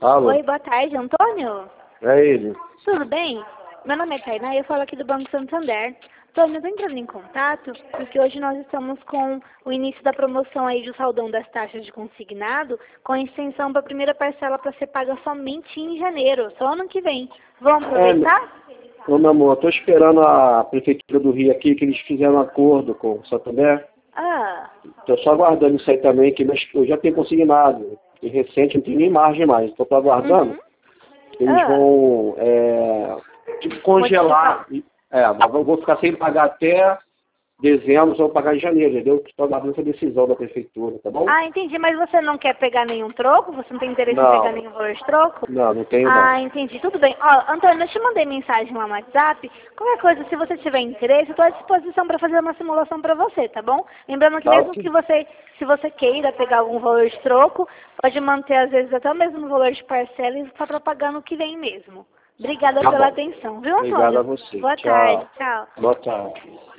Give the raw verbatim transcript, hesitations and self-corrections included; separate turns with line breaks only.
Alô?
Oi, boa tarde, Antônio?
É ele.
Tudo bem? Meu nome é Tainá e eu falo aqui do Banco Santander. Antônio, eu estou entrando em contato porque hoje nós estamos com o início da promoção aí do saldão das taxas de consignado com extensão para a primeira parcela para ser paga somente em janeiro, só ano que vem. Vamos aproveitar?
É, ô, meu amor, estou esperando a Prefeitura do Rio aqui, que eles fizeram um acordo com o Santander.
Ah,
Estou só aguardando isso aí também, que nós- eu já tenho consignado. E recente, não tem nem margem mais. Estou aguardando.
uhum.
Eles
Ah,
vão é, tipo, congelar. É, eu vou ficar sem pagar até dezembro, só vou pagar em janeiro, entendeu? Estou aguardando essa decisão da Prefeitura, tá bom?
Ah, entendi, mas você não quer pegar nenhum troco? Você não tem interesse em pegar
Não,
nenhum valor de troco?
não, não tenho não.
Ah, entendi. Tudo bem. Ó, Antônio, eu te mandei mensagem lá no WhatsApp. Qualquer coisa, se você tiver interesse, eu estou à disposição para fazer uma simulação para você, tá bom? Lembrando que
Tá
mesmo
ok.
que você, se você queira pegar algum valor de troco, pode manter às vezes até o mesmo valor de parcela e só para pagar no que vem mesmo. Obrigada
Tá
pela
bom.
atenção, viu,
Obrigado a
Antônio?
você.
Boa tarde.
Tchau.
Tchau.
Boa tarde.